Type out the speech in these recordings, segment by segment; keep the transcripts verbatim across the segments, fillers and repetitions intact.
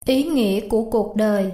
Ý nghĩa của cuộc đời.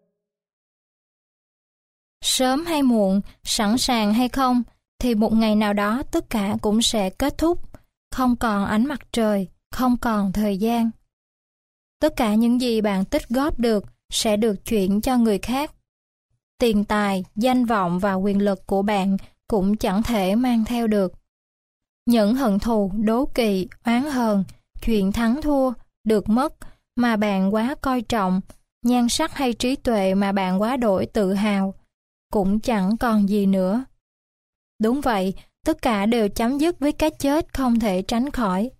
Sớm hay muộn, sẵn sàng hay không, thì một ngày nào đó tất cả cũng sẽ kết thúc, không còn ánh mặt trời, không còn thời gian. Tất cả những gì bạn tích góp được sẽ được chuyển cho người khác. Tiền tài, danh vọng và quyền lực của bạn cũng chẳng thể mang theo được. Những hận thù, đố kỵ, oán hờn, chuyện thắng thua, được mất mà bạn quá coi trọng, nhan sắc hay trí tuệ mà bạn quá đổi tự hào, cũng chẳng còn gì nữa. Đúng vậy, tất cả đều chấm dứt với cái chết không thể tránh khỏi.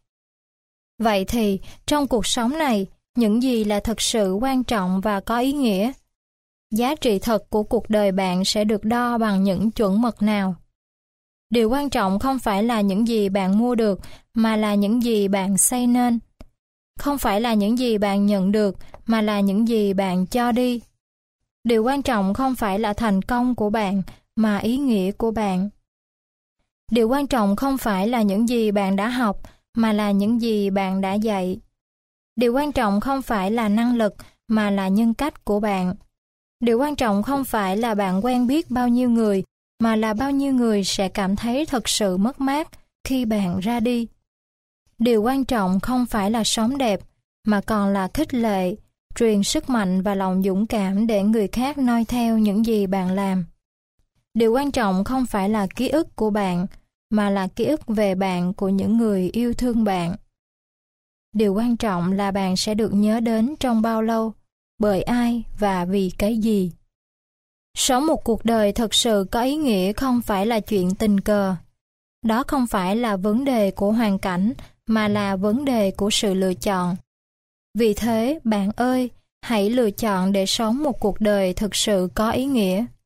Vậy thì, trong cuộc sống này, những gì là thực sự quan trọng và có ý nghĩa? Giá trị thật của cuộc đời bạn sẽ được đo bằng những chuẩn mực nào? Điều quan trọng không phải là những gì bạn mua được, mà là những gì bạn xây nên. Không phải là những gì bạn nhận được, mà là những gì bạn cho đi. Điều quan trọng không phải là thành công của bạn, mà ý nghĩa của bạn. Điều quan trọng không phải là những gì bạn đã học, mà là những gì bạn đã dạy. Điều quan trọng không phải là năng lực, mà là nhân cách của bạn. Điều quan trọng không phải là bạn quen biết bao nhiêu người, mà là bao nhiêu người sẽ cảm thấy thật sự mất mát khi bạn ra đi. Điều quan trọng không phải là sống đẹp, mà còn là khích lệ, truyền sức mạnh và lòng dũng cảm để người khác noi theo những gì bạn làm. Điều quan trọng không phải là ký ức của bạn, mà là ký ức về bạn của những người yêu thương bạn. Điều quan trọng là bạn sẽ được nhớ đến trong bao lâu, bởi ai và vì cái gì. Sống một cuộc đời thật sự có ý nghĩa không phải là chuyện tình cờ. Đó không phải là vấn đề của hoàn cảnh, mà là vấn đề của sự lựa chọn. Vì thế, bạn ơi, hãy lựa chọn để sống một cuộc đời thực sự có ý nghĩa.